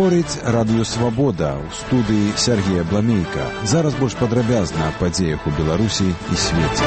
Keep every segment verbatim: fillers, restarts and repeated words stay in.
Гаворыць Радыё Свабода, у студыі Сергей Абламейка. Зараз больш падрабязна аб падзеях у Беларусі і свеце.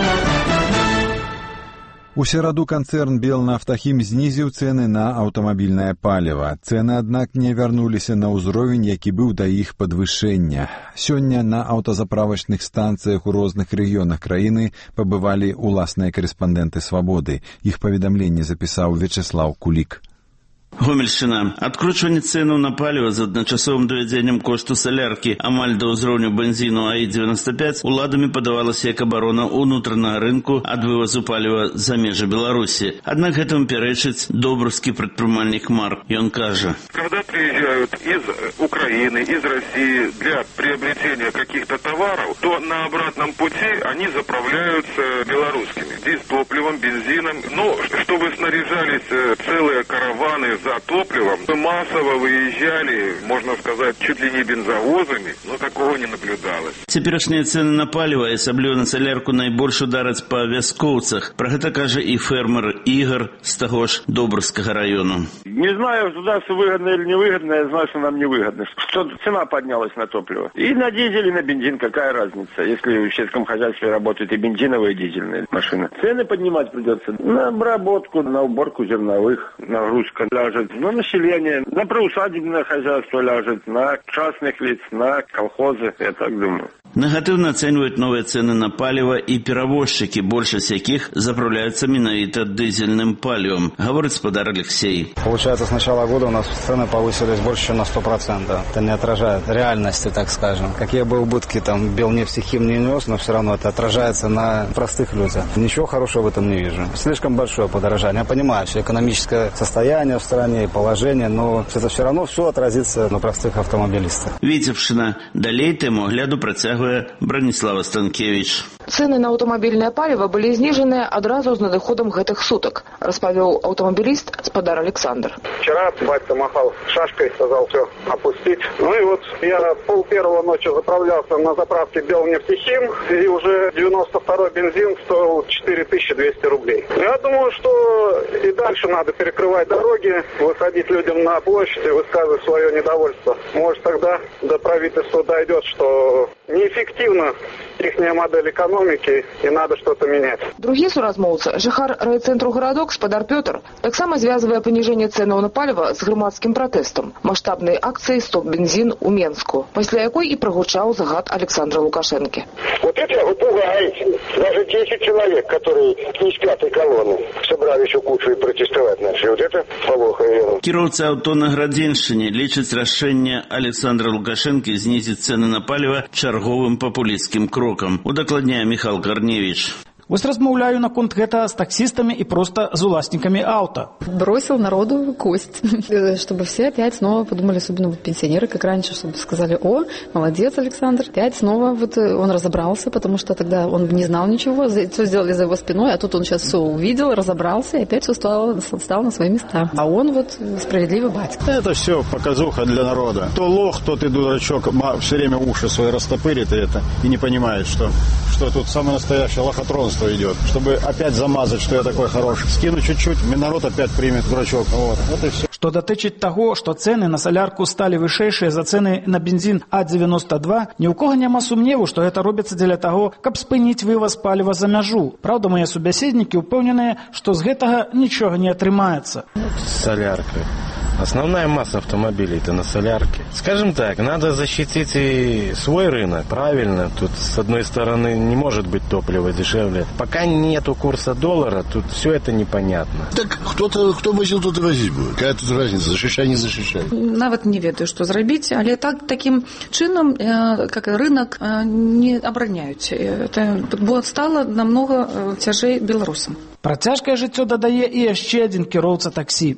У сераду канцэрн Белнафтахім знізіў цэны на аўтамабільнае паліва. Цэны, аднак, не вярнуліся на ўзровень, які быў да іх падвышэння. Сёння на аўтазаправачных станцыях у розных рэгіёнах краіны пабывалі уласныя карэспандэнты «Свабоды». Іх паведамленне запісаў Вячеслав Кулік. Гомельшчына. Адкручванне цэнаў на паліва з адначасовым давядзеннем кошту саляркі амаль да ўзроўню бензіну А І девяносто пять уладамі падавалася як абарона ўнутранага рынку ад вывазу паліва за межы Беларусі. Аднак гэтаму пярэчыць добрускі прадпрымальнік Марк. Ён кажа: когда приезжают из Украины, из России для приобретения каких-то товаров, то на обратном пути они заправляются белорусскими. Здесь топливом, бензином. Но чтобы снаряжались целые караваны за топливом, мы массово выезжали, можно сказать, чуть ли не бензовозами, но такого не наблюдалось. Цяперашнія цэны на паліва і асабліва на салярку найбольш удараць па вяскоўцах. Пра гэта кажа і фермер Ігор з таго ж Добрускага району. Не знаю, государству выгодно или невыгодно, я знаю, что нам невыгодно. Что цена поднялась на топливо. И на дизель, и на бензин, какая разница, если в сельском хозяйстве работают и бензиновые, и дизельные машины. Цены поднимать придется на обработку, на уборку зерновых, нагрузка ляжет на население, на приусадебное хозяйство ляжет, на частных лиц, на колхозы, я так думаю. Негативно оценивают новые цены на паліва і перевозчики, большасць якіх заправляются менавіта дизельным палівом, говорит спадар Алексей. Получается, с начала года у нас цены повысились больше, чем на сто процентов. Это не отражает реальности, так скажем. Какие бы убытки там Белнефтехим не нес, но все равно это отражается на простых людях. Ничего хорошего в этом не вижу. Слишком большое подорожание. Я понимаю, что экономическое состояние в стране и положение, но это все равно все отразится на простых автомобилистах. Витебщина. Далей тему огляду протягивает Бронислава Станкевич. Цены на аўтамабільнае паліва былі знижены адразу з надыходам гэтых сутак, распавёў аўтамабіліст спадар Александр. Вчера батька махал шашкой, сказал все опустить. Ну и вот я пол первого ночи заправлялся на заправке Белнефтехим, и уже девяносто второй бензин стоил четыре тысячи двести рублей. Я думаю, что и дальше надо перекрывать дороги, выходить людям на площадь и высказывать свое недовольство. Может, тогда до правительства дойдет, что неэффективна ихняя модель экономики, и надо что-то менять. Другі суразмоўцы, жыхар райцэнтру гарадок спадар Пётр, таксама звязвае паніжэнне цэнаў на паліва з грамадскім пратэстам, маштабнай акцыі «Стоп-бензин» у Менску, пасля якой і прагучаў загад Александра Лукашэнкі. Вот это вы пугаете. Даже десять человек, которые не с пятой колонны, собрали еще кучу и протестовать начали. Вот это плохо. Кіроўцы аўто на Градзеншчыне лічаць рашэнне Александра Лукашэнкі знізіць цэны на паліва чарговым папулісцкім крокам. Удакладняе Михаил Корневич. Вось размаўляю наконт гэта з таксистами и просто з уласнікамі авто. Бросил народу кость, чтобы все опять снова подумали, особенно вот пенсионеры, как раньше, чтобы сказали: о, молодец, Александр, опять снова вот он разобрался, потому что тогда он не знал ничего, все сделали за его спиной, а тут он сейчас все увидел, разобрался и опять все стало, стало на свои места. А он вот справедливый батька. Это все показуха для народа. То лох, то ты дурачок, все время уши свои растопырит и это, и не понимает, что, что тут самое настоящее лохотронство идет, чтобы опять замазать, что я такой хороший. Скину чуть-чуть, народ опять примет дурачок. Вот. Вот и все. Что датычыць таго, што цэны на салярку сталі вышэйшыя за цэны на бензин А девяносто два, ні ў кога няма сумневу, што гэта робіцца дзеля таго, каб спыніць вываз паліва за мяжу. Праўда, мае субяседнікі ўпэўненыя, што з гэтага нічога не атрымаецца. Солярка. Основная масса автомобилей-то на солярке. Скажем так, надо защитить и свой рынок. Правильно, тут с одной стороны не может быть топливо дешевле. Пока нету курса доллара, тут все это непонятно. Так кто-то, кто возил, тот и возить будет. Какая тут разница, защищай, не защищай. Нават не ведаю, што зрабіць, але так, таким чынам, э, как рынок, э, не абараняюць. Это стало намного цяжэй беларусам. Пра цяжкае жыццё дадае і яшчэ адзін кіроўца таксі.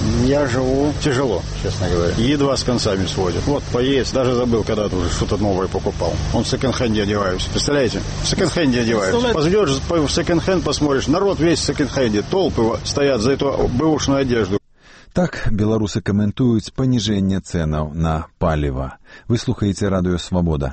Я живу тяжело, честно говоря. Едва с концами сводит. Вот поесть, даже забыл, когда ты уже что-то новое покупал. Он в секонд-хенде одеваюсь. Представляете? В секонд-хенде одеваюсь. Пойдешь в секонд-хенд, посмотришь, народ весь в секонд-хенде. Толпы стоят за эту бэушную одежду. Так беларусы каментуюць паніжэнне цэнаў на паліва. Вы слухаеце Радыё Свабода.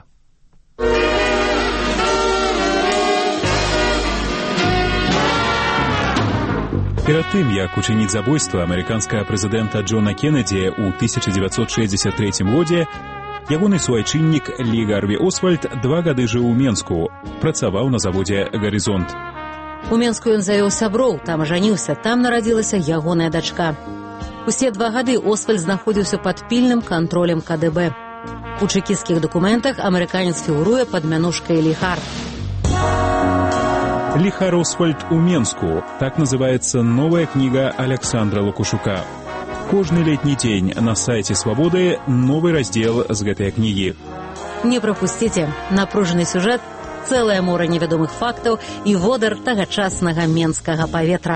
Перад тым, як учыніць забойства амерыканскага прэзідэнта Джона Кеннеді ў тысяча дзевяцьсот шэсцьдзесят трэцім годзе, ягоны суайчыннік Лі Гарві Освальд два гады жыў у Менску, працаваў на заводзе «Гарызонт». У Менску ён завёў сяброў, там ажаніўся, там нарадзілася ягоная дачка. Усе два гады Освальд знаходзіўся пад пільным кантролем ка дэ бэ. У чэкісцкіх дакументах амерыканец фігуруе пад мянушкай Ліхар. «Лихар Освальд у Менску» – так называется новая книга Александра Лукашука. Кожны летний день на сайте «Свободы» новый раздел с этой книги. Не пропустите. Напруженный сюжет, целое море неведомых фактов и водар тагачаснага менскага паветра.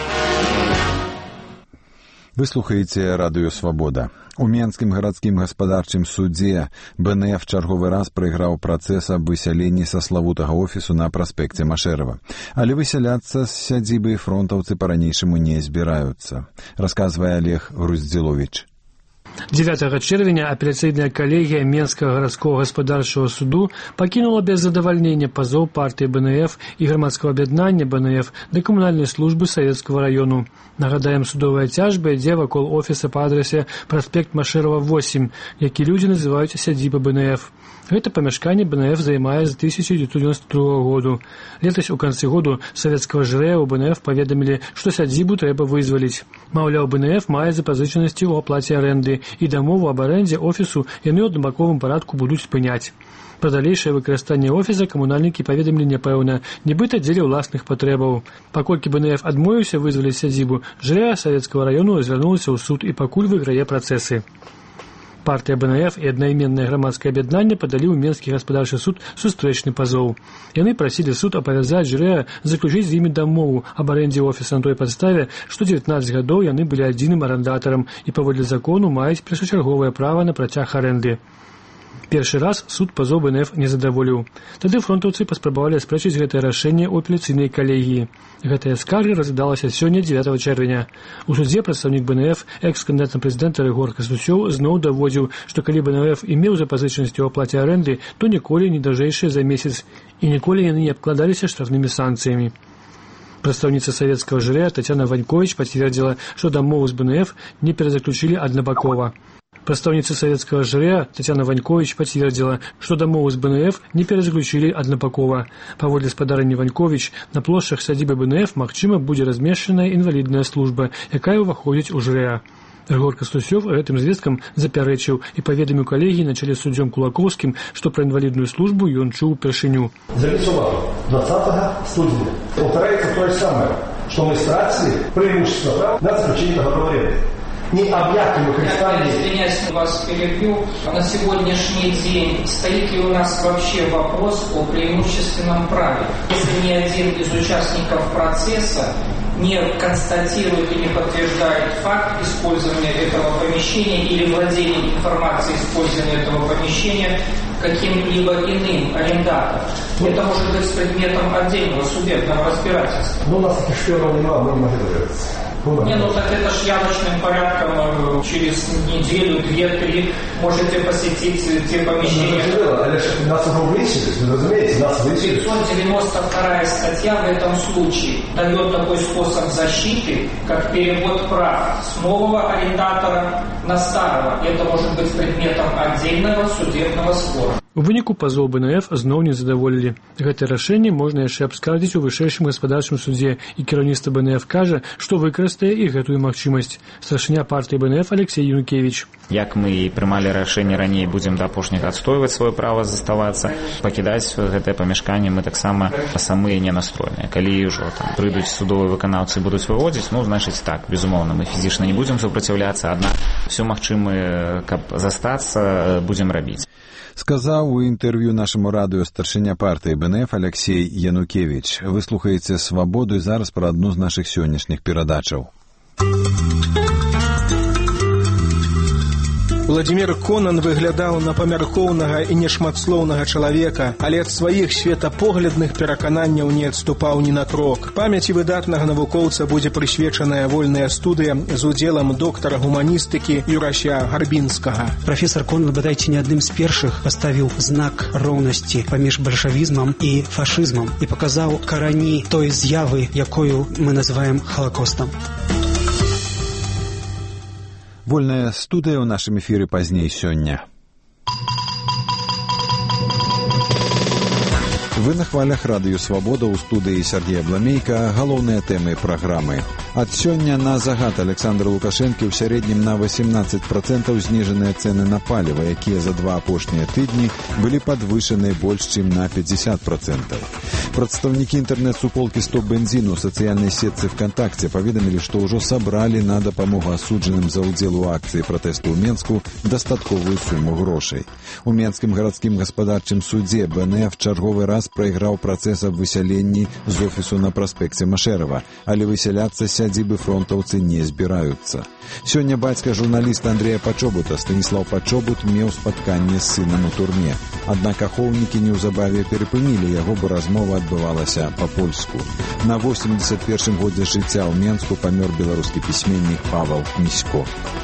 Вы слухаеце радыё «Свабода». У Менскім гарадскім гаспадарчым судзе бэ эн эф чарговы раз прайграў працэс аб высяленні са славутага офісу на праспекце Машэрава. Але высяляцца з сядзібы фронтаўцы па-ранейшаму не збіраюцца, расказвае Олег Груздзіловіч. дзевятага чэрвеня апеляцыйная калегія Менскага гарадскога гаспадарчага суду пакінула без задавальнення пазоў партыі бэ эн эф і грамадскага аб'яднання бэ эн эф да камунальнай службы Савецкага раёну. Нагадаем, судовая цяжба ідзе вакол офіса па адрасе праспект Машэрава восемь, які людзі называюць сядзібай бэ эн эф. Гэта памяшканне бэ эн эф займае з тысяча дзевятьсот девяносто другого году. Летась у канцы году савецкага жрэя ў бэ эн эф паведамілі, што сядзібу трэба вызваліць. Маўляў, бэ эн эф мае запазычанасці ў аплаце арэнды, і дамову аб арэндзе офісу яны ў аднабаковым парадку будуць спыняць. Пра далейшае выкарыстанне офіса камунальнікі паведамілі няпэўна, нібыта дзеля ўласных патрэбаў. Паколькі бэ эн эф адмовіўся вызваліць сядзібу, жрэя Савецкага раёну звярнулася ў суд і пакуль выйграе працэсы. Партыя бэ эн эф і аднайменнае грамадскае аб'яднанне падалі ў Менскі гаспадарчы суд сустрэчны пазоў. Яны прасілі суд абавязаць жрэя заключыць з імі дамову аб арэндзе офіса на той падставе, што дзевятнаццаць гадоў яны былі адзіным арандатарам і паводле закону маюць першачарговае права на працяг арэнды. Першы раз суд пазоў бэ эн эф не задаволіў. Тады фронтаўцы паспрабавалі аспрэчыць гэтае рашэнне ў апеляцыйнай калегіі. Гэтая скарга разглядалася сёння дзевятага чэрвеня. У судзе прадстаўнік бэ эн эф, экс-кандыдат на прэзідэнта Рыгор Кастусёў, зноў даводзіў, што калі бэ эн эф і меў запазычанасці ў аплаце арэнды, то ніколі не даўжэйшыя за месяц, і ніколі яны не абкладаліся штрафнымі санкцыямі. Прадстаўніца савецкага жрэя Тацяна Ваньковіч пацвердзіла, што дамову з бэ эн эф не перазаключылі аднабакова. Прадстаўніца савецкага жрэя Тацяна Ваньковіч пацвердзіла, што дамову з бэ эн эф не перазаключылі аднабакова. Паводле спадарні Ваньковіч, на плошчах сядзібы бэ эн эф магчыма будзе размешчаная інвалідная служба, якая ўваходзіць у жрэя. Рыгор Кастусёў гэтым звесткам запярэчыў і паведаміў калегіі на чале з суддзём Кулакоўскім, што пра інвалідную службу ён чуў упершыню. Зафиксовано двадцатого студня. Повторяется то же самое, что мы стратили преимущество прав на заключение договора аренды. Не объятым выкористанием. Извиняюсь, вас перебью. На сегодняшний день стоит ли у нас вообще вопрос о преимущественном праве? Если ни один из участников процесса не констатирует и не подтверждает факт использования этого помещения или владения информацией использования этого помещения каким-либо иным арендатором. Это может быть предметом отдельного судебного разбирательства. Ну, у нас таких шпионов немало, мы не можем довериться. Не, ну так это ж явочным порядком через неделю, две, три можете посетить те помещения. Ну, нас уже вычислили, вы разумеете, нас вычислили. пятьсот девяносто вторая статья в этом случае дает такой способ защиты, как перевод прав с нового арендатора на старого. Это может быть предметом отдельного судебного спора. У выніку пазоў бэ эн эф зноў не задаволілі. Гэтае рашэнне можна яшчэ абскардзіць у вышэйшым гаспадарчым судзе, і кіраўніцтва бэ эн эф кажа, што выкарыстае і гэтую магчымасць. Старшыня партыі бэ эн эф Алексей Янукевич. Як мы і прымалі рашэнне раней, будзем да апошняга адстойваць сваё права заставацца, пакідаць гэтае памяшканне мы таксама самыя не настроеныя. Калі ўжо там прыйдуць судовыя выканаўцы будуць выводзіць, ну, значыць так, безумоўна, мы фізічна не будзем супраціўляцца, аднак ўсё магчымае, каб застацца, будзем рабіць. Сказаў у інтэрв'ю нашаму радыё старшыня партыі бэ эн эф Алексей Янукевич. Вы слухаеце «Свабоду» і зараз пра адну з нашых сённяшніх перадачаў. Владимир Конан выглядаў на памяркоўнага і нешматслоўнага чалавека, але ад сваіх светапоглядных перакананняў не адступаў ні на крок. Памяці выдатнага навукоўца будзе прысвечаная вольная студыя з удзелам доктара гуманістыкі Юрася Гарбінскага. Прафесор Конан, бадайце, не адным з першых паставіў знак роўнасці паміж бальшавізмам і фашызмам і паказаў карані той з'явы, якую мы называем Холокостом. Вольная студыя ў нашым эфіры пазней сёння. Вы на хвалях радыё «Свабода», у студыі Сергея Бламейка. Галоўныя тэмы праграмы. Ад сёння на загад Александра Лукашэнкі ў сярэднім на восемнадцать процентаў знижаныя цэны на паліва, якія за два апошнія тыдні былі падвышаны больш чым на пятьдесят процентов. Прадстаўнікі інтэрнэт-суполкі «Стоп бензіну» ў сацыяльнай сетцы ВКонтакте паведамілі, што ўжо сабралі на дапамогу асуджаным за ўдзел у акцыі пратэсту ў Менску дастатковую суму грошай. У Менскім гарадскім гаспадарчым судзе бэ эн эф чарговы раз прайграў працэс аб высяленні з офісу на праспекце Машэрава, але высяляцца з сядзібы фронтаўцы не збіраюцца. Сёння бацька журналіста Андрэя Пачобута, Станіслаў Пачобут, меў спатканне з сынам у турме. Аднак ахоўнікі неўзабаве перапынілі яго, бо размова адбывалася па-польску. На восемьдесят першым годзе жыцця ў Менску памёр беларускі пісьменнік Павал Місько.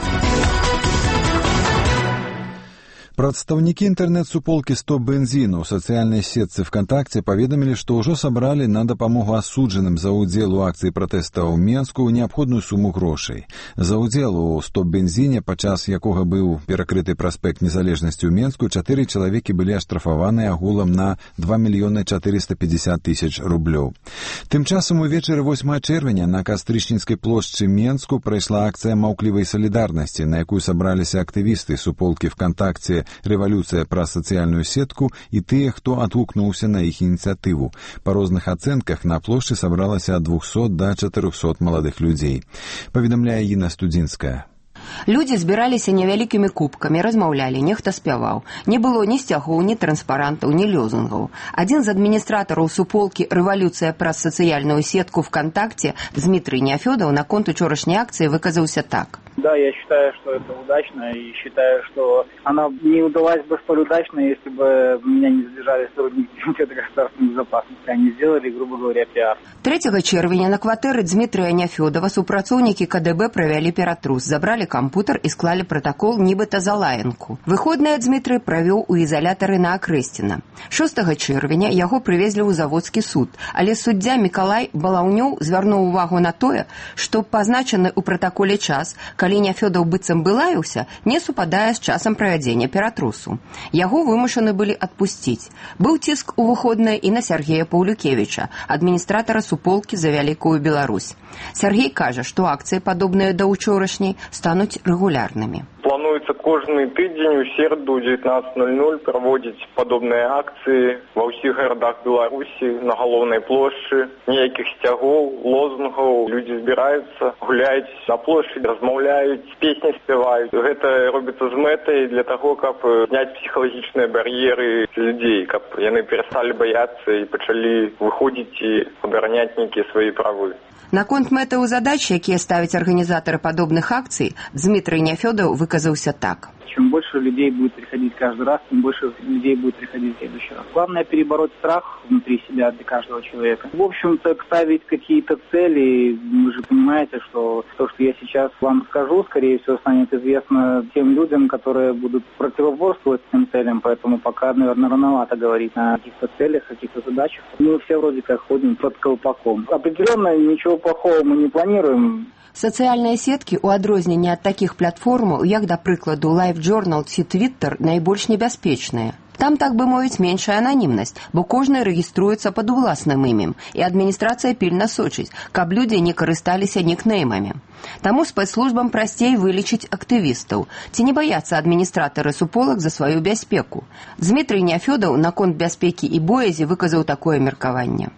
Прадстаўнікі інтэрнэт-суполкі «Стоп бензіну» ў сацыяльнай сетцы ВКонтакте паведамілі, што ўжо сабралі на дапамогу асуджаным за ўдзел у акцыі пратэста ў Менску неабходную суму грошай. За ўдзел у «Стоп бензіне», падчас якога быў перакрыты праспект Незалежнасці ў Менску, чатыры чалавекі былі аштрафаваны агулам на два мільёны чатырыста пятьдесят тысяч рублёў. Тым часам увечары восьмага чэрвеня на Кастрычніцкай плошчы Менску прайшла акцыя маўклівай салідарнасці, на якую сабраліся актывісты суполкі ВКонтакте «Рэвалюцыя» праз сацыяльную сетку і тыя, хто адгукнуўся на іх ініцыятыву. Па розных ацэнках на плошчы сабралася ад двухсот да чатырохсот маладых людзей. Паведамляе Інна Студзінская. Людзі збіраліся невялікімі кубкамі, размаўлялі, нехта спяваў. Не было ні сцягоў, ні транспарантаў, ні лёзунгаў. Адзін з адміністратараў суполкі «Рэвалюцыя» праз сацыяльную сетку ВКонтакте Дмитрий Нефёдов наконт учорашняй акцыі выказаўся так. Да, я считаю, что это удачно, и считаю, что она не удалась бы столь удачно, если бы меня не задержали сотрудники Комитета государственной безопасности. Они сделали, грубо говоря, пиар. трэцяга чэрвеня на кватэры Дмитрия Нефёдова супрацоўнікі ка дэ бэ правялі ператрус, забралі кампутар і склалі пратакол нібыта за лаянку. Выходныя Дмитрий правёў у ізалятары на Акрэсціна. шостага чэрвеня яго прывезлі ў заводскі суд, але суддзя Мікалай Балаўнёў звярнуў увагу на тое, што пазначаны ў пратаколе час, калі Нефёдов быццам бы лаяўся, не супадае з часам правядзення ператрусу. Яго вымушаны былі адпусціць. Быў ціск у выходныя і на Сергея Паўлюкевіча, адміністратара суполкі за вялікую Беларусь. Сергей кажа, што акцыі, падобныя да учорашняй, стануць рэгулярнымі. Плануецца кожны тыдзень у сераду дзевятнадцать ноль ноль праводзіць падобныя акцыі ва ўсіх гарадах Беларусі, на галоўнай плошчы. Ніякіх сцягоў, лозунгаў, людзі збіраюцца, гуляюць на плошчы, размаўляюць, песні спяваюць. Гэта робіцца з мэтай для таго, каб зняць псіхалагічныя бар'еры людзей, каб яны перасталі баяцца і пачалі выходзіць і абараняць нейкія свае правы. Наконт мэтаў задач, якія ставяць арганізатары падобных акцый, Дмитрий Нефёдов выказаўся так. Чем больше людей будет приходить каждый раз, тем больше людей будет приходить в следующий раз. Главное перебороть страх внутри себя для каждого человека. В общем-то, ставить какие-то цели, вы же понимаете, что то, что я сейчас вам скажу, скорее всего, станет известно тем людям, которые будут противоборствовать этим целям, поэтому пока, наверное, рановато говорить о каких-то целях, о каких-то задачах. Мы все вроде как ходим под колпаком. Определенно ничего плохого мы не планируем. Сацыяльныя сеткі, у адрозненне ад такіх платформаў, як, да прыкладу, LiveJournal ці Twitter, найбольш небяспечныя. Там, так бы мовіць, меншая ананімнасць, бо кожны рэгіструецца пад уласным імем, і адміністрацыя пільна сочыць, каб людзі не карысталіся нікнеймамі. Таму спецслужбам прасцей вылічыць актывістаў. Ці не баяцца адміністратары суполак за сваю бяспеку? Дмитрий Нефёдов наконт бяспекі і боязі выказаў такое меркаванне.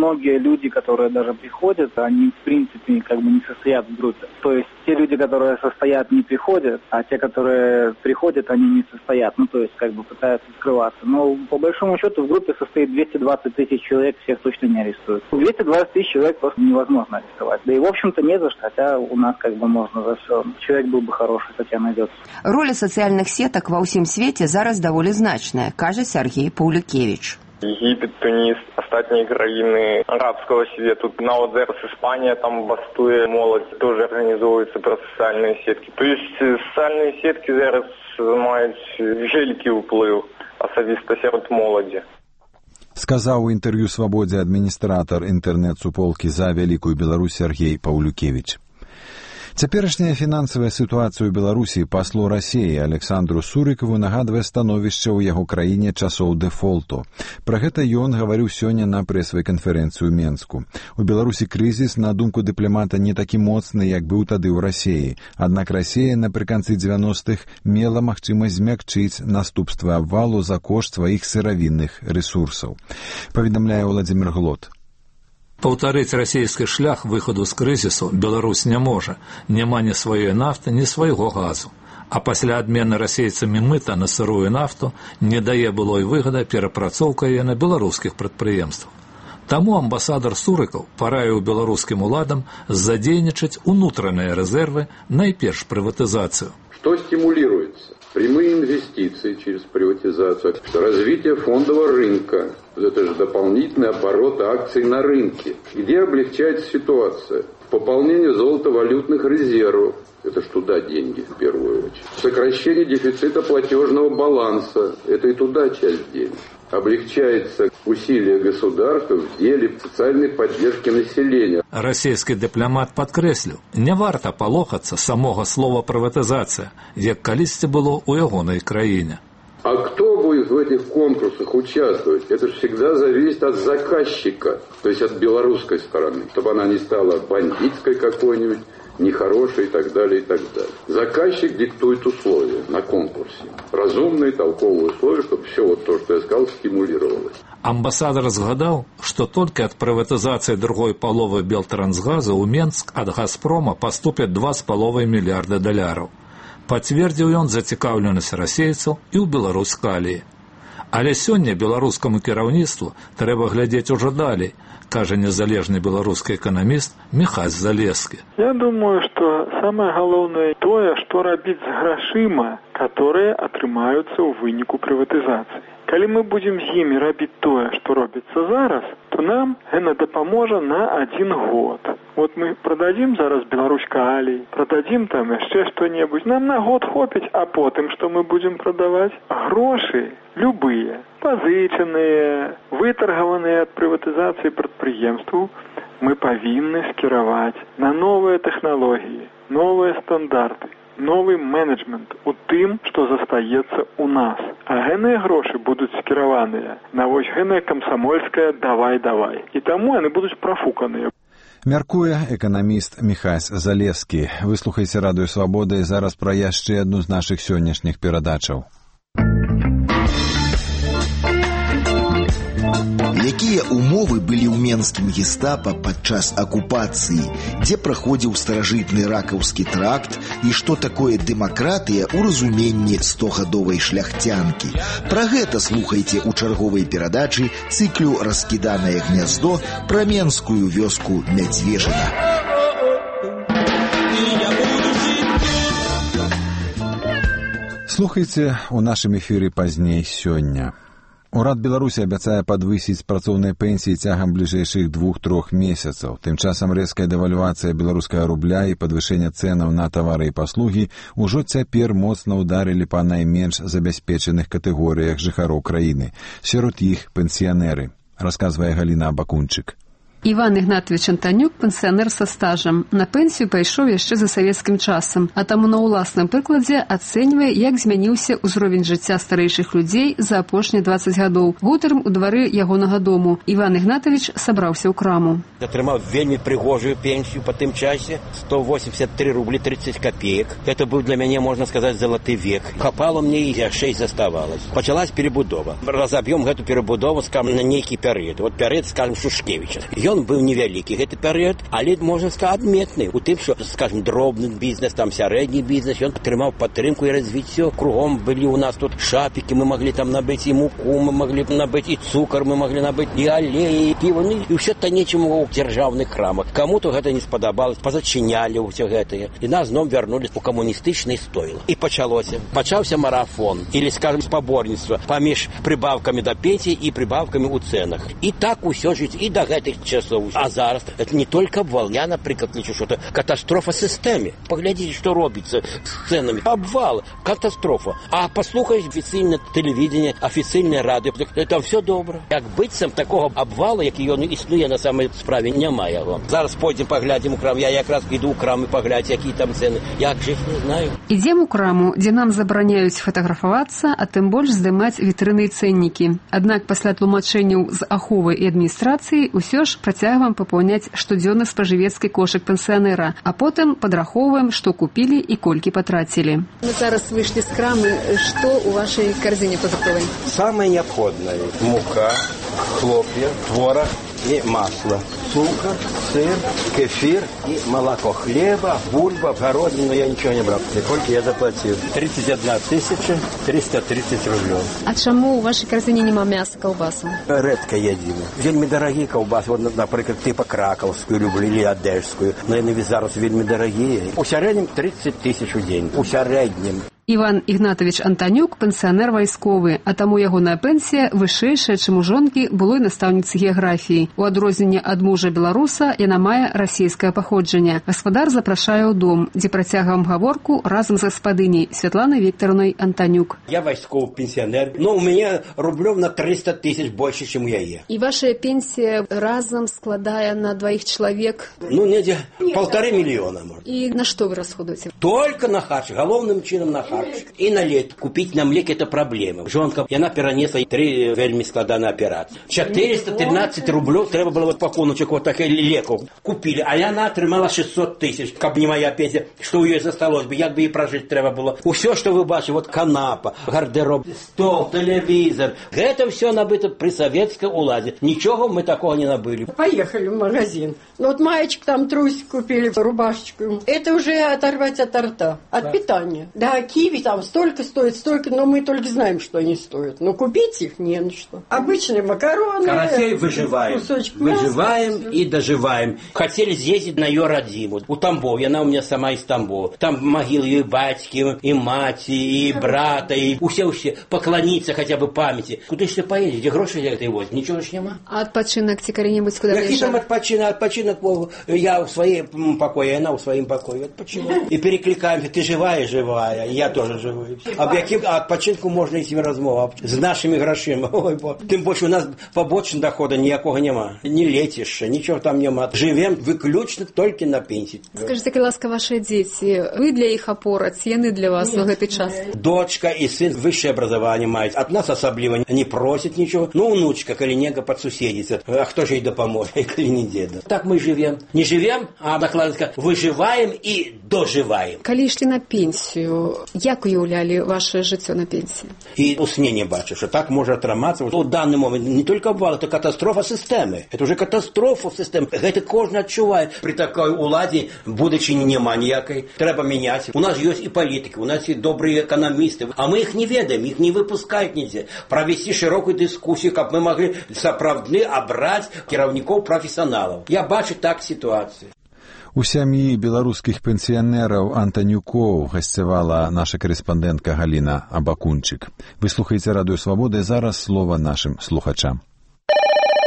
многие люди, которые даже приходят, они в принципе как бы не состоят в группе. То есть те люди, которые состоят, не приходят, а те, которые приходят, они не состоят. Ну, то есть как бы пытаются скрываться. Но по большому счету в группе состоит двести двадцать тысяч человек, всех точно не арестуют. двести двадцать тысяч человек просто невозможно арестовать. Да и в общем-то не за что, хотя у нас как бы можно за все. Человек был бы хороший, хотя найдется. Роля сацыяльных сетак ва ўсім свеце зараз даволі значная, кажа Сергей Паўлюкевіч. Египет, Тунис, остальные краины арабского света. Нават зараз Испания там бастуе, молодь тоже организовываются про социальные сетки. То есть социальные сетки зараз маюць вялікі ўплыў, асабіста сярод моладзі. Сказаў у інтэрв'ю «Свабодзе» адміністратар інтэрнэт-суполкі «За вялікую Беларусь» Сергей Паўлюкевіч. Цяперашняя фінансавая сітуацыя ў Беларусі паслу Расіі Александру Сурыкаву нагадвае становішча ў яго краіне часоў дэфолту. Пра гэта ён гаварыў сёння на прэсавай канферэнцыі ў Менску. У Беларусі крызіс, на думку дыпламата, не такі моцны, як быў тады ў Расіі. Аднак Расія напрыканцы дзевяностых мела магчымасць змякчыць наступствы абвалу за кошт сваіх сыравінных рэсурсаў. Паведамляе Владзімір Глот. Паўтарыць расійскі шлях выхаду з крызісу Беларусь не можа. Няма ні сваёй нафты, ні свайго газу. А пасля адмены расейцамі мыта на сырую нафту не дае былой выгады перапрацоўка яе на беларускіх прадпрыемствах. Таму амбасадар Сурыкаў параіў беларускім уладам задзейнічаць унутраныя рэзервы, найперш прыватызацыю. Что стимулируется? Прямые инвестиции через приватизацию, развитие фондового рынка, это же дополнительный оборот акций на рынке, где облегчается ситуация, пополнение золотовалютных резервов, это ж туда деньги в первую очередь, сокращение дефицита платежного баланса, это и туда часть денег. Облегчается усилия государства в деле социальной поддержки населения. Расійскі дыпламат падкрэсліў, не варта палохацца самога слова «прыватызацыя», як калісьці было ў ягонай краіне. А кто будет в этих конкурсах участвовать? Это же всегда зависит от заказчика, то есть от белорусской стороны, чтобы она не стала бандитской какой-нибудь, нехорошей и так далее, и так далее. Заказчик диктует условия на конкурсе. Разумные, толковые условия, чтобы все вот то, что я сказал, стимулировалось. Амбасадар згадаў, што толькі ад прыватызацыі другой паловы Белтрансгаза ў Менск ад Газпрома паступяць два з паловай мільярда даляраў. Пацвердзіў ён зацікаўленасць расейцаў і ў Беларусь-Каліі. Але сёння беларускаму кіраўніцтву трэба глядзець ужо далей, кажа незалежны беларускі эканаміст Міхась Залескі. Я думаю, что самое галоўнае тое, што рабіць з грашыма, которые атрымаюцца ў выніку прыватызацыі. Калі мы будзем з імі рабіць тое, што робіцца зараз, то нам гэта дапаможа на один год. Вот мы продадим зараз Беларусь-Калий, продадим там яшчэ што-небудзь, нам на год хопіць, а потым што мы будзем прадаваць? Грошы любыя, пазычаныя, вытаргаваныя ад прыватызацыі прадпрыемстваў, мы павінны скіраваць на новыя тэхналогіі, новыя стандарты, новый менеджмент у тым, што застаецца ў нас. А гэныя грошы будуць скіраваныя на вось гэнае камсамольскае давай-давай. І таму яны будуць прафуканыя. Мяркуе эканаміст Міхась Залескі. Выслухайце Радыё Свабода і зараз пра яшчэ адну з нашых сённяшніх перадачаў. Якія умовы былі ў менскім гестапа падчас акупацыі, дзе праходзіў старажытны ракаўскі тракт і што такое дэмакратыя ў разуменні стогадовай шляхцянкі. Пра гэта слухайце ў чарговай перадачы цыклю «Раскіданае гняздо» пра менскую вёску Мядзвежына. Слухайце ў нашым эфіры пазней сёння. Урад Беларусі абяцае падвысіць працоўныя пенсіі цягам бліжэйшых двух-трох месяцаў. Тым часам рэзкая дэвальвацыя беларускага рубля і падвышэнне цэнаў на тавары і паслугі ўжо цяпер моцна ўдарылі па найменш забяспечаных катэгорыях жыхароў краіны. Сярод іх пенсіянеры, расказвае Галіна Абакунчык. Іван Ігнатович Антанюк – пенсіонер са стажам. На пенсію пайшоў яшчэ за савецкім часам, а таму на ўласным прыкладзе ацэньвае, як змяніўся ўзровень жыцця старэйшых людзей за апошнія дваццаць гадоў. Гутарым у двары ягонага дому. Іван Ігнатович сабраўся ў краму. Атрымаў вельмі прыгожую пенсію па тым часе – сто восемьдесят три рубли тридцать копеек. Это был для меня, можно сказать, золоты век. Хапало мне і яшчэ й заставалось. Пачалась перебудова. Разобьем гэту перебудову, скажем, на нейкі перыяд. Вот перыяд, скажем, Шушкевича. Ён быў невялікі гэты перыяд, але, можна сказаць, адметны. У тым, што, скажем, дробны бізнес, там сярэдні бізнес, ён атрымаў падтрымку і развіццё. Кругом былі у нас тут шапікі, мы маглі там набыць і муку, мы маглі набыць і цукар, мы маглі набыць і алеі, і піва, ну, і ўсё танечаму ў дзяржаўных крамах. Каму-то гэта не спадабалось, пазачынялі ўсё гэтае. І нас зноў вярнулі у камуністычны стойл. І пачалося. Пачаўся марафон, или, скажем, спаборніцтва паміж прыбаўкамі да пенсіі і прыбаўкамі ў цэнах. І так усё жыць і да гэтых часов. А зараз это не только обвал. Я, например, лечу, что это катастрофа в системе. Поглядите, что робится с ценами. Обвал, катастрофа. А послухаешь официальное телевидение, официальное радио, это все добре. Як быццам такого обвала, який он існує на самой справе, немає його. Зараз пойдем поглядим у крам. Я якраз іду у крам і поглядь, які там ціни. Як же їх не знаю. Ідзем у краму, дзе нам забараняюць фатаграфавацца, а тым больш здымаць вітрыны і цэннікі. Аднак пасля тлумачэнняў з аховы і адміністрацыі ўсё ж працягваем папаўняць штодзённы спажывецкі кошык пенсіянера, а потым падрахоўваем, што купілі і колькі патрацілі. Мы зараз выйшлі з крамы. Што ў вашай карзіне пазаковай? Самое необходимое: мука, хлопья, творог и масло, цукор, сыр, кефир и молоко. Хлеба, бульба, городина, но я ничего не брал. Сколько я заплатил? тридцать одна тысяча триста тридцать рублей. А чему у вашей корзине нема мяса, колбасы? Редко едим. Вельми дорогие колбасы. Вот, например, типа краковскую люблю или одесскую. Но они зараз вельми дорогие. У среднем тридцать тысяч в день. У среднем. Іван Ігнатович Антанюк – пенсіонер вайсковы, а таму ягоная пенсія вышэйшая, чым у жонкі былой настаўніцы геаграфіі. У адрозненне ад мужа беларуса яна мае расійскае паходжанне. Гаспадар запрашае ў дом, дзе працягваем гаворку разам з гаспадыняй Святланай Викторовной Антанюк. Я вайсковый пенсионер, но у меня рублев на триста тысяч больше, чем у яе. И ваша пенсия разом складая на двоих человек? Ну, недзе полторы миллиона. Может. И на что вы расходуете? Только на харч, головным чином на харч. И на лет. Купить нам лек – это проблема. Жонка, яна перенесла три вельми складаные операции. четыреста тринадцать рублей треба было вот пакуночек вот таких леков. Купили, а яна отрымала шестьсот тысяч. Как не моя пенсия, что у ее засталось бы, як бы ей прожить треба было. Все, что вы бачите, вот канапа, гардероб, стол, телевизор. Это все набыто при советской уладе. Ничего мы такого не набыли. Поехали в магазин. Ну вот маечек там, трусик купили, рубашечку. Это уже оторвать от рта, от да. питания. Да, киви там столько стоит, столько, но мы только знаем, что они стоят. Но купить их не на что. Обычные макароны. Карасей выживаем. Выживаем мяса, и доживаем. Хотели съездить на ее родиму. У Тамбова. Она у меня сама из Тамбова. Там могилы и батьки, и мать, и брата, и усе-усе. Поклониться хотя бы памяти. Куда же ты поедешь? Где гроши за это возят? Ничего ж нема. А отпочинок цікаві-небудь куда Какие там отпочинок? Отпочинок я в своей покое, она в своем покое. Отпочинок. И перекликаемся. Ты живая, живая. Я тоже живой. Об яким отпочинку можна йти розмова? З нашими грошима. Ой, бо. Тим більше у нас побочного доходу ніякого нема. Не летиш, нічого там нема. Живем виключно тільки на пенсії. Скажіть, будь ласка, ваші діти, ви для їх опора, ці вони для вас на цей час? Дочка і син вищее образование мають. От нас особливо не просять нічого. Ну, внучка, коли нега подсуседиться. А хто ж їй допоможе, коли не деда? Так ми живем. Не живем, а накладка виживаємо і доживаємо. Коли йшли на пенсію, як уявляли ваше життя на пенсії? І у сні не бачу, що так може отриматися. У даний момент не тільки обвал, це катастрофа системи. Це вже катастрофа системи. Це кожен відчуває. При такій уладі будучи нема ніякої. Треба міняти. У нас є і політики, у нас є добрі економісти. А ми їх не ведаємо, їх не випускають ніде. Провести широку дискусію, щоб ми могли справді обрати керівників професіоналів. Я бачу так ситуацію. У сям'і беларускіх пенсіянераў Антанюкоў гасцявала наша корэспандэнтка Галіна Абакунчык. Вы слухаеце радыё Свабода, зараз слова нашым слухачам.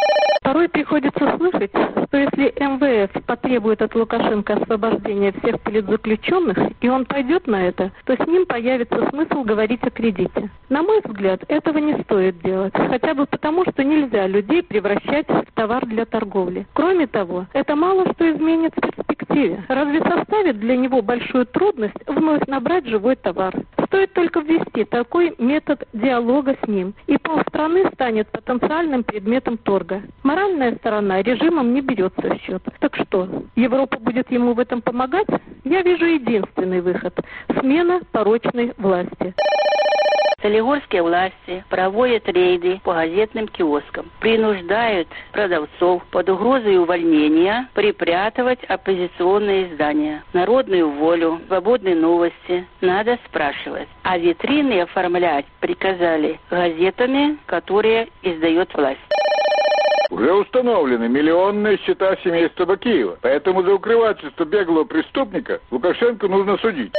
Порой приходится слышать, что если эм вэ эф потребует от Лукашенко освобождения всех политзаключенных, и он пойдет на это, то с ним появится смысл говорить о кредите. На мой взгляд, этого не стоит делать, хотя бы потому, что нельзя людей превращать в товар для торговли. Кроме того, это мало что изменит в перспективе. Разве составит для него большую трудность вновь набрать живой товар? Стоит только ввести такой метод диалога с ним, и полстраны станет потенциальным предметом торга. Моральная сторона режимом не берется в счет. Так что, Европа будет ему в этом помогать? Я вижу единственный выход – смена порочной власти. Солигорские власти проводят рейды по газетным киоскам, принуждают продавцов под угрозой увольнения припрятывать оппозиционные издания. Народную волю, свободные новости надо спрашивать, а витрины оформлять приказали газетами, которые издает власть. Уже установлены миллионные счета семейства Бакиева, поэтому за укрывательство беглого преступника Лукашенко нужно судить.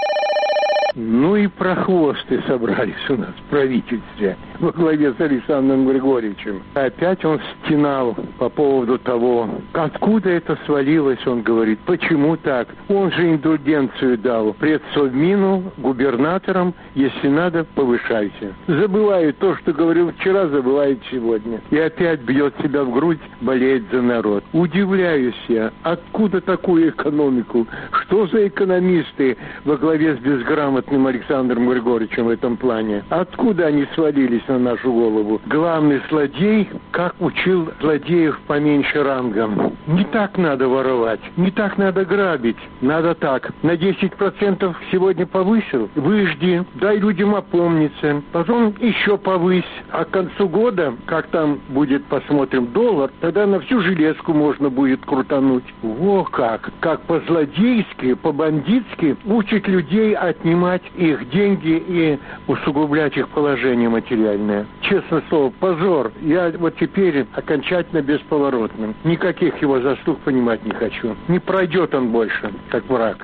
Ну и прохвосты собрались у нас в правительстве во главе с Александром Григорьевичем. Опять он стенал по поводу того, откуда это свалилось, он говорит, почему так. Он же индульгенцию дал предсовмину, губернаторам, если надо, повышайте. Забывает то, что говорил вчера, забывает сегодня. И опять бьет себя в грудь, болеет за народ. Удивляюсь я, откуда такую экономику? Что за экономисты во главе с безграмотным Александром Григорьевичем в этом плане? Откуда они свалились на нашу голову? Главный злодей, как учил злодеев поменьше рангом. Не так надо воровать, не так надо грабить. Надо так. На десять процентов сегодня повысил, выжди, дай людям опомниться. Потом еще повысь. А к концу года, как там будет, посмотрим, доллар, тогда на всю железку можно будет крутануть. Во как! Как по-злодейски, по-бандитски учат людей отнимать их деньги и усугублять их положение материальное. Честное слово, позор. Я вот теперь окончательно бесповоротным. Никаких его заслуг понимать не хочу. Не пройдет он больше, как враг.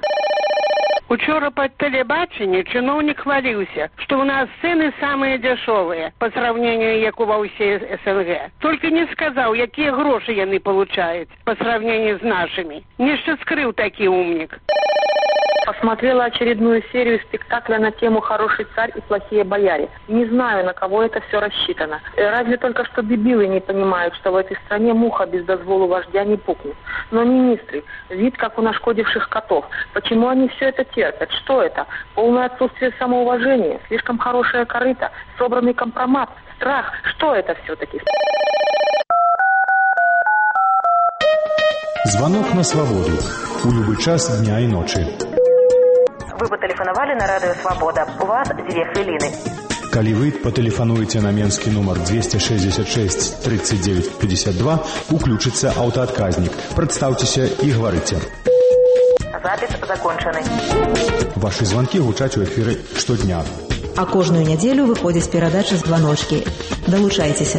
Учора по телебаченню чиновник хвалился, что у нас цены самые дешевые по сравнению, як у всей СНГ. Только не сказал, какие гроши яны получают по сравнению с нашими. Нечто скрыл такой умник. Посмотрела очередную серию спектакля на тему «Хороший царь и плохие бояре». Не знаю, на кого это все рассчитано. Разве только что дебилы не понимают, что в этой стране муха без дозволу вождя не пукнет. Но министры, вид как у нашкодивших котов. Почему они все это терпят? Что это? Полное отсутствие самоуважения, слишком хорошая корыта, собранный компромат, страх. Что это все-таки? Звонок на свободу. У любы час дня и ночи. Вы патэлефанавалі на радыё Свабода. У вас дзве хвіліны. Калі вы патэлефануеце на менскі нумар двести шестьдесят шесть тридцать девять пятьдесят два, уключыцца аўтаадказнік. Прадстаўцеся і гаварыце. Запіс закончаны. Вашы званкі гучаць у эфіры штодня. А кожную нядзелю выходзіць перадача «Званочкі». Далучайцеся.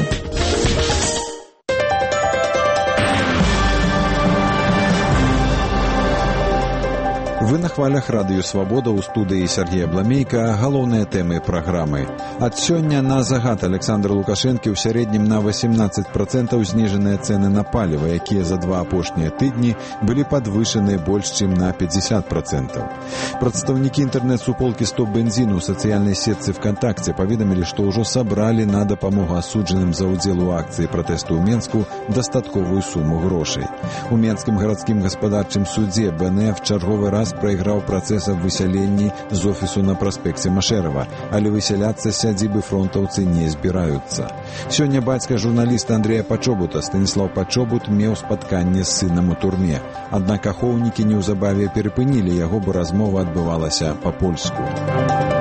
Вы на хвалях радыё «Свабода» ў студыі Сергея Бламейка. Галоўныя тэмы праграмы. Ад сёння на загад Александра Лукашэнкі ў сярэднім на восемнадцать процентаў знижаныя цэны на паліва, якія за два апошнія тыдні былі падвышаны больш чым на пятьдесят процентаў. Прадстаўнікі інтэрнэт-суполкі «Стоп бензіну» ў сацыяльнай сетцы ВКонтакте паведамілі, што ўжо сабралі на дапамогу асуджаным за ўдзел у акцыі пратэсту ў Менску дастатковую суму грошай. У Менскім гарадскім гаспадарчым судзе бэ эн эф чарговы раз прайграў працэс аб высяленні з офісу на праспекце Машэрава, але высяляцца з сядзібы фронтаўцы не збіраюцца. Сёння бацька журналіста Андрэя Пачобута, Станіслаў Пачобут, меў спатканне з сынам у турме. Аднак ахоўнікі неўзабаве перапынілі яго, бо размова адбывалася па-польску.